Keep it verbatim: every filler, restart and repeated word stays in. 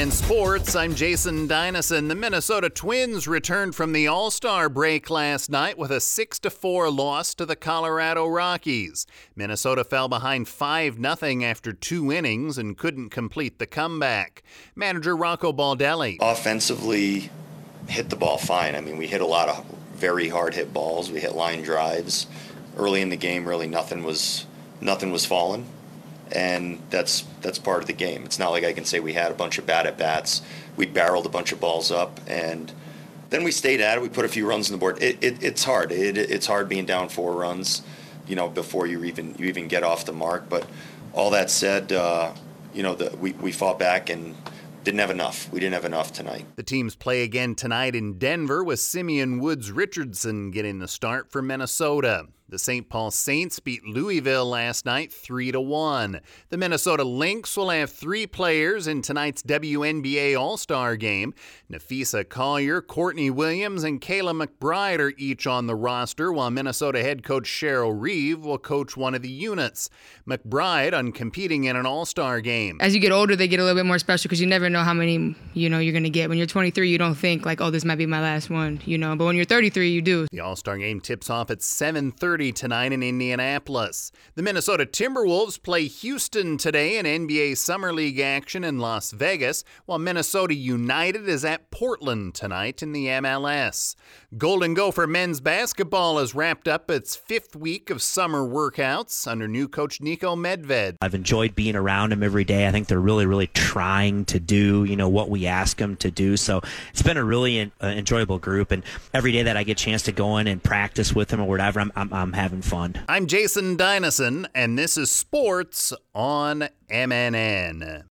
In sports, I'm Jason Dynasson. The Minnesota Twins returned from the All-Star break last night with a six to four loss to the Colorado Rockies. Minnesota fell behind five nothing after two innings and couldn't complete the comeback. Manager Rocco Baldelli. Offensively, hit the ball fine. I mean, we hit a lot of very hard hit balls. We hit line drives. Early in the game, really nothing was nothing was falling. And that's that's part of the game. It's not like I can say we had a bunch of bad at-bats. We barreled a bunch of balls up, and then we stayed at it. We put a few runs on the board. It, it, it's hard. It, it's hard being down four runs, you know, before you even you even get off the mark. But all that said, uh, you know, the, we, we fought back and didn't have enough. We didn't have enough tonight. The teams play again tonight in Denver with Simeon Woods Richardson getting the start for Minnesota. The Saint Paul Saints beat Louisville last night three to one. The Minnesota Lynx will have three players in tonight's W N B A All-Star game. Nafisa Collier, Courtney Williams, and Kayla McBride are each on the roster, while Minnesota head coach Cheryl Reeve will coach one of the units. McBride on competing in an All-Star game. As you get older, they get a little bit more special because you never know how many, you know, you're going to get. When you're twenty-three, you don't think like, oh, this might be my last one, you know. But when you're thirty-three, you do. The All-Star game tips off at seven thirty tonight in Indianapolis. The Minnesota Timberwolves play Houston today in N B A Summer League action in Las Vegas, while Minnesota United is at Portland tonight in the M L S. Golden Gopher men's basketball has wrapped up its fifth week of summer workouts under new coach Nico Medved. I've enjoyed being around them every day. I think they're really, really trying to do, you know, what we ask them to do. So it's been a really uh, enjoyable group, and every day that I get a chance to go in and practice with them or whatever, I'm, I'm, I'm having fun. I'm Jason Dynasson, and this is Sports on M N N.